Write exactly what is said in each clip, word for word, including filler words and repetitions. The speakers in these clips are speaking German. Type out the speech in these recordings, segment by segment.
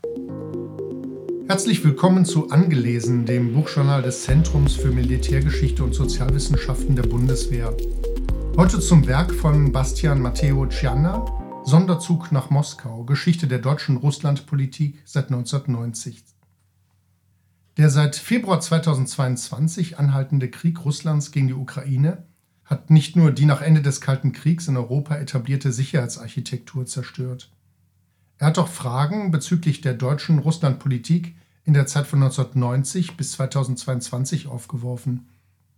Herzlich willkommen zu Angelesen, dem Buchjournal des Zentrums für Militärgeschichte und Sozialwissenschaften der Bundeswehr. Heute zum Werk von Bastian Matteo Chianna, Sonderzug nach Moskau, Geschichte der deutschen Russlandpolitik seit neunzehnhundertneunzig. Der seit Februar zweitausendzweiundzwanzig anhaltende Krieg Russlands gegen die Ukraine hat nicht nur die nach Ende des Kalten Kriegs in Europa etablierte Sicherheitsarchitektur zerstört. Er hat auch Fragen bezüglich der deutschen Russlandpolitik in der Zeit von neunzehnhundertneunzig bis zweitausendzweiundzwanzig aufgeworfen.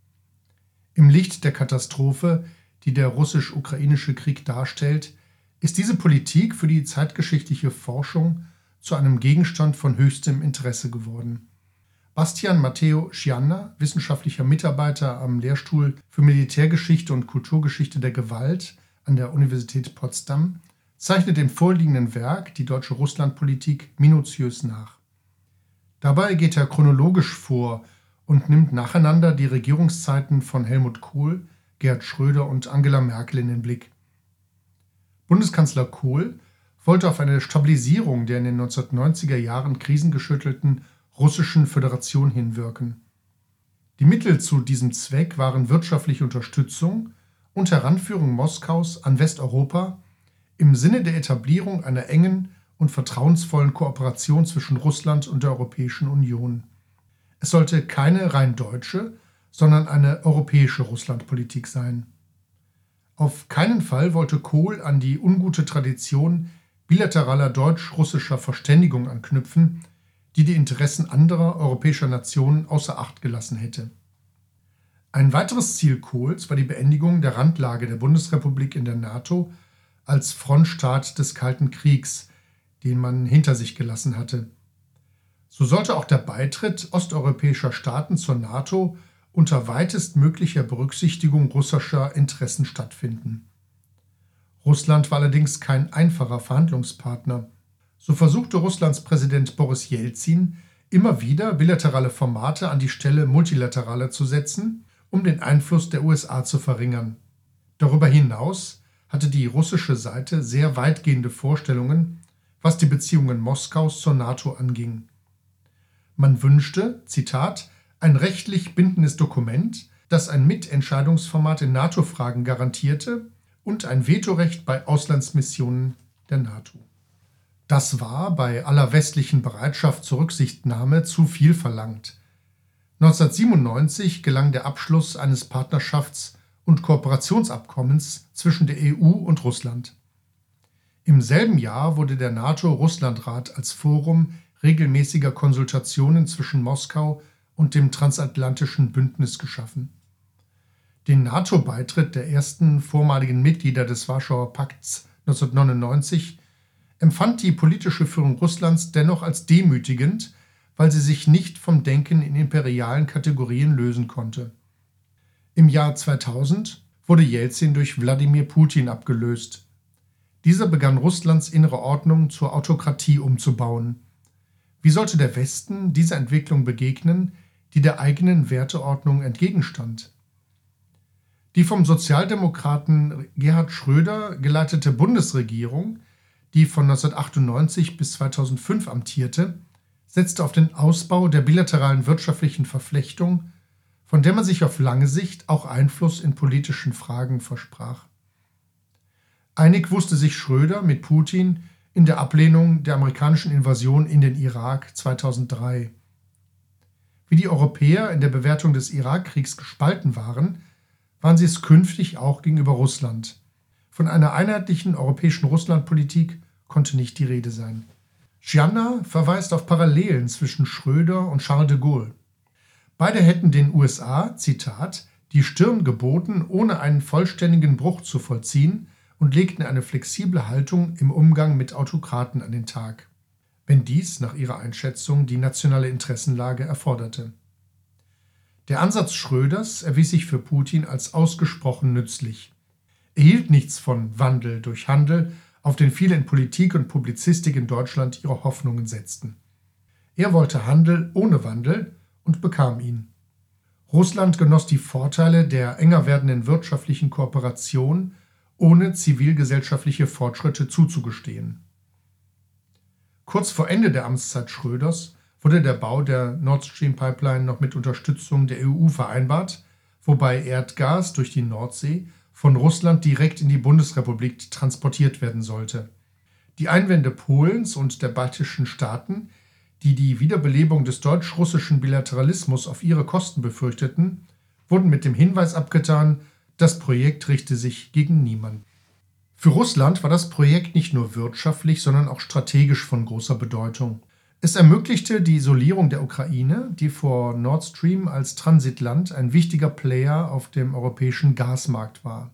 Im Licht der Katastrophe, die der russisch-ukrainische Krieg darstellt, ist diese Politik für die zeitgeschichtliche Forschung zu einem Gegenstand von höchstem Interesse geworden. Bastian Matteo Chianna, wissenschaftlicher Mitarbeiter am Lehrstuhl für Militärgeschichte und Kulturgeschichte der Gewalt an der Universität Potsdam, zeichnet im vorliegenden Werk die deutsche Russlandpolitik minutiös nach. Dabei geht er chronologisch vor und nimmt nacheinander die Regierungszeiten von Helmut Kohl, Gerhard Schröder und Angela Merkel in den Blick. Bundeskanzler Kohl wollte auf eine Stabilisierung der in den neunzehnhundertneunziger Jahren krisengeschüttelten russischen Föderation hinwirken. Die Mittel zu diesem Zweck waren wirtschaftliche Unterstützung und Heranführung Moskaus an Westeuropa im Sinne der Etablierung einer engen und vertrauensvollen Kooperation zwischen Russland und der Europäischen Union. Es sollte keine rein deutsche, sondern eine europäische Russlandpolitik sein. Auf keinen Fall wollte Kohl an die ungute Tradition bilateraler deutsch-russischer Verständigung anknüpfen, die die Interessen anderer europäischer Nationen außer Acht gelassen hätte. Ein weiteres Ziel Kohls war die Beendigung der Randlage der Bundesrepublik in der NATO als Frontstaat des Kalten Kriegs, den man hinter sich gelassen hatte. So sollte auch der Beitritt osteuropäischer Staaten zur NATO unter weitestmöglicher Berücksichtigung russischer Interessen stattfinden. Russland war allerdings kein einfacher Verhandlungspartner. So versuchte Russlands Präsident Boris Jelzin immer wieder bilaterale Formate an die Stelle multilateraler zu setzen, um den Einfluss der U S A zu verringern. Darüber hinaus hatte die russische Seite sehr weitgehende Vorstellungen, was die Beziehungen Moskaus zur NATO anging. Man wünschte, Zitat, ein rechtlich bindendes Dokument, das ein Mitentscheidungsformat in NATO-Fragen garantierte und ein Vetorecht bei Auslandsmissionen der NATO. Das war bei aller westlichen Bereitschaft zur Rücksichtnahme zu viel verlangt. neunzehnhundertsiebenundneunzig gelang der Abschluss eines Partnerschafts- und Kooperationsabkommens zwischen der E U und Russland. Im selben Jahr wurde der NATO-Russland-Rat als Forum regelmäßiger Konsultationen zwischen Moskau und dem transatlantischen Bündnis geschaffen. Den NATO-Beitritt der ersten vormaligen Mitglieder des Warschauer Pakts neunzehnhundertneunundneunzig empfand die politische Führung Russlands dennoch als demütigend, weil sie sich nicht vom Denken in imperialen Kategorien lösen konnte. Im Jahr zweitausend wurde Jelzin durch Wladimir Putin abgelöst. Dieser begann Russlands innere Ordnung zur Autokratie umzubauen. Wie sollte der Westen dieser Entwicklung begegnen, die der eigenen Werteordnung entgegenstand? Die vom Sozialdemokraten Gerhard Schröder geleitete Bundesregierung, die von neunzehnhundertachtundneunzig bis zweitausendfünf amtierte, setzte auf den Ausbau der bilateralen wirtschaftlichen Verflechtung, von der man sich auf lange Sicht auch Einfluss in politischen Fragen versprach. Einig wusste sich Schröder mit Putin in der Ablehnung der amerikanischen Invasion in den Irak zweitausenddrei. Wie die Europäer in der Bewertung des Irakkriegs gespalten waren, waren sie es künftig auch gegenüber Russland. Von einer einheitlichen europäischen Russlandpolitik konnte nicht die Rede sein. Chianna verweist auf Parallelen zwischen Schröder und Charles de Gaulle. Beide hätten den U S A, Zitat, die Stirn geboten, ohne einen vollständigen Bruch zu vollziehen und legten eine flexible Haltung im Umgang mit Autokraten an den Tag, wenn dies nach ihrer Einschätzung die nationale Interessenlage erforderte. Der Ansatz Schröders erwies sich für Putin als ausgesprochen nützlich. Er hielt nichts von Wandel durch Handel, auf den viele in Politik und Publizistik in Deutschland ihre Hoffnungen setzten. Er wollte Handel ohne Wandel und bekam ihn. Russland genoss die Vorteile der enger werdenden wirtschaftlichen Kooperation, ohne zivilgesellschaftliche Fortschritte zuzugestehen. Kurz vor Ende der Amtszeit Schröders wurde der Bau der Nord Stream Pipeline noch mit Unterstützung der E U vereinbart, wobei Erdgas durch die Nordsee von Russland direkt in die Bundesrepublik transportiert werden sollte. Die Einwände Polens und der baltischen Staaten, die die Wiederbelebung des deutsch-russischen Bilateralismus auf ihre Kosten befürchteten, wurden mit dem Hinweis abgetan, das Projekt richte sich gegen niemanden. Für Russland war das Projekt nicht nur wirtschaftlich, sondern auch strategisch von großer Bedeutung. Es ermöglichte die Isolierung der Ukraine, die vor Nord Stream als Transitland ein wichtiger Player auf dem europäischen Gasmarkt war.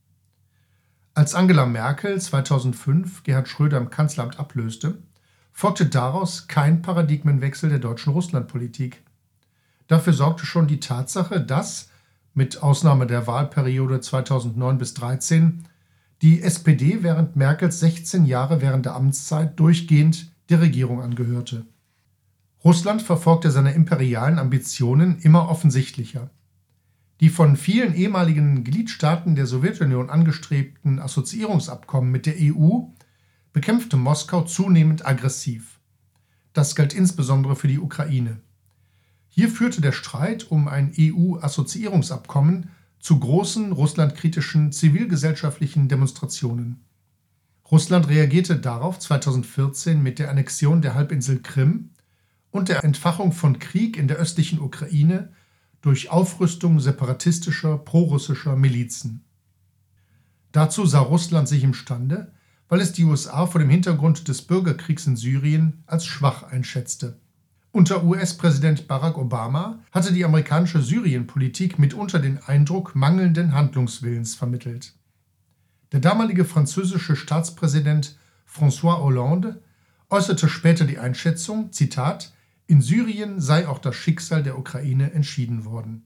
Als Angela Merkel zweitausendfünf Gerhard Schröder im Kanzleramt ablöste, folgte daraus kein Paradigmenwechsel der deutschen Russlandpolitik. Dafür sorgte schon die Tatsache, dass, mit Ausnahme der Wahlperiode zweitausendneun bis zweitausenddreizehn, die S P D während Merkels sechzehn Jahre während der Amtszeit durchgehend der Regierung angehörte. Russland verfolgte seine imperialen Ambitionen immer offensichtlicher. Die von vielen ehemaligen Gliedstaaten der Sowjetunion angestrebten Assoziierungsabkommen mit der E U bekämpfte Moskau zunehmend aggressiv. Das galt insbesondere für die Ukraine. Hier führte der Streit um ein E U-Assoziierungsabkommen zu großen russlandkritischen zivilgesellschaftlichen Demonstrationen. Russland reagierte darauf zweitausendvierzehn mit der Annexion der Halbinsel Krim und der Entfachung von Krieg in der östlichen Ukraine durch Aufrüstung separatistischer, prorussischer Milizen. Dazu sah Russland sich imstande, weil es die U S A vor dem Hintergrund des Bürgerkriegs in Syrien als schwach einschätzte. Unter U S-Präsident Barack Obama hatte die amerikanische Syrienpolitik mitunter den Eindruck mangelnden Handlungswillens vermittelt. Der damalige französische Staatspräsident François Hollande äußerte später die Einschätzung, Zitat, in Syrien sei auch das Schicksal der Ukraine entschieden worden.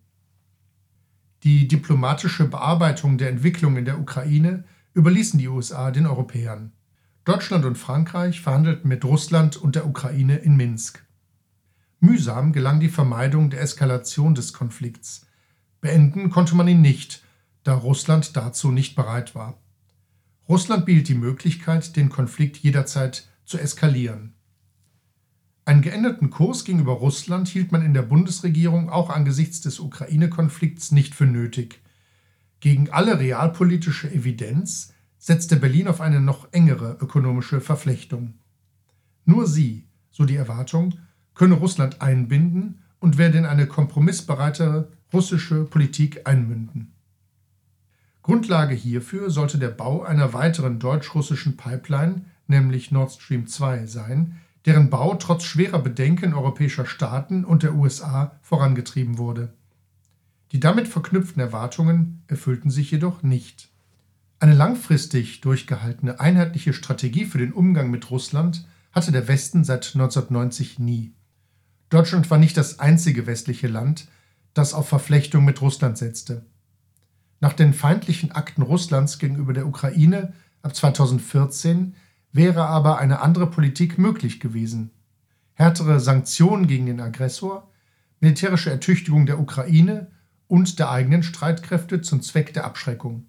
Die diplomatische Bearbeitung der Entwicklung in der Ukraine überließen die U S A den Europäern. Deutschland und Frankreich verhandelten mit Russland und der Ukraine in Minsk. Mühsam gelang die Vermeidung der Eskalation des Konflikts. Beenden konnte man ihn nicht, da Russland dazu nicht bereit war. Russland behielt die Möglichkeit, den Konflikt jederzeit zu eskalieren. Einen geänderten Kurs gegenüber Russland hielt man in der Bundesregierung auch angesichts des Ukraine-Konflikts nicht für nötig. Gegen alle realpolitische Evidenz setzte Berlin auf eine noch engere ökonomische Verflechtung. Nur sie, so die Erwartung, könne Russland einbinden und werde in eine kompromissbereitere russische Politik einmünden. Grundlage hierfür sollte der Bau einer weiteren deutsch-russischen Pipeline, nämlich Nord Stream zwei, sein, deren Bau trotz schwerer Bedenken europäischer Staaten und der U S A vorangetrieben wurde. Die damit verknüpften Erwartungen erfüllten sich jedoch nicht. Eine langfristig durchgehaltene einheitliche Strategie für den Umgang mit Russland hatte der Westen seit neunzehnhundertneunzig nie. Deutschland war nicht das einzige westliche Land, das auf Verflechtung mit Russland setzte. Nach den feindlichen Akten Russlands gegenüber der Ukraine ab zweitausendvierzehn wäre aber eine andere Politik möglich gewesen. Härtere Sanktionen gegen den Aggressor, militärische Ertüchtigung der Ukraine und der eigenen Streitkräfte zum Zweck der Abschreckung.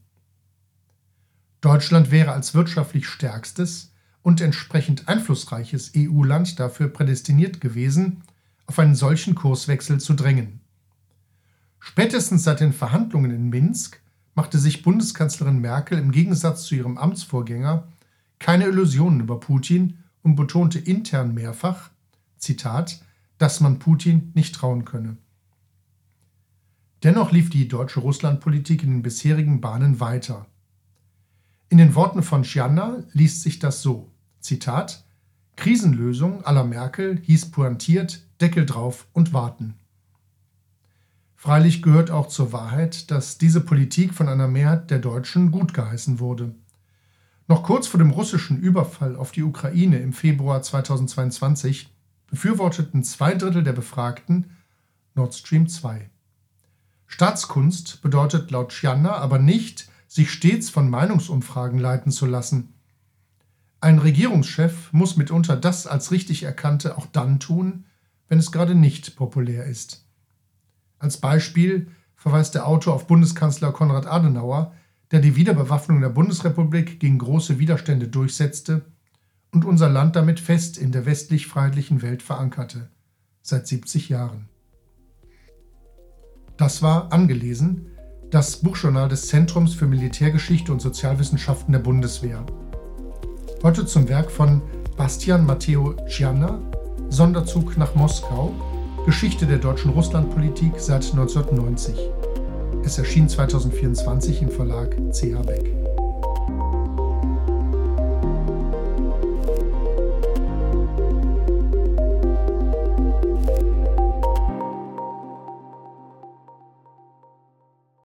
Deutschland wäre als wirtschaftlich stärkstes und entsprechend einflussreiches E U-Land dafür prädestiniert gewesen, auf einen solchen Kurswechsel zu drängen. Spätestens seit den Verhandlungen in Minsk machte sich Bundeskanzlerin Merkel im Gegensatz zu ihrem Amtsvorgänger keine Illusionen über Putin und betonte intern mehrfach, Zitat, dass man Putin nicht trauen könne. Dennoch lief die deutsche Russlandpolitik in den bisherigen Bahnen weiter. In den Worten von Chianna liest sich das so, Zitat, Krisenlösung à la Merkel hieß pointiert, Deckel drauf und warten. Freilich gehört auch zur Wahrheit, dass diese Politik von einer Mehrheit der Deutschen gutgeheißen wurde. Noch kurz vor dem russischen Überfall auf die Ukraine im Februar zweitausendzweiundzwanzig befürworteten zwei Drittel der Befragten Nord Stream zwei. Staatskunst bedeutet laut Chianna aber nicht, sich stets von Meinungsumfragen leiten zu lassen. Ein Regierungschef muss mitunter das als richtig Erkannte auch dann tun, wenn es gerade nicht populär ist. Als Beispiel verweist der Autor auf Bundeskanzler Konrad Adenauer, der die Wiederbewaffnung der Bundesrepublik gegen große Widerstände durchsetzte und unser Land damit fest in der westlich-freiheitlichen Welt verankerte, seit siebzig Jahren. Das war Angelesen, das Buchjournal des Zentrums für Militärgeschichte und Sozialwissenschaften der Bundeswehr. Heute zum Werk von Bastian Matteo Chianna, Sonderzug nach Moskau, Geschichte der deutschen Russlandpolitik seit neunzehnhundertneunzig. Es erschien zweitausendvierundzwanzig im Verlag C H Beck.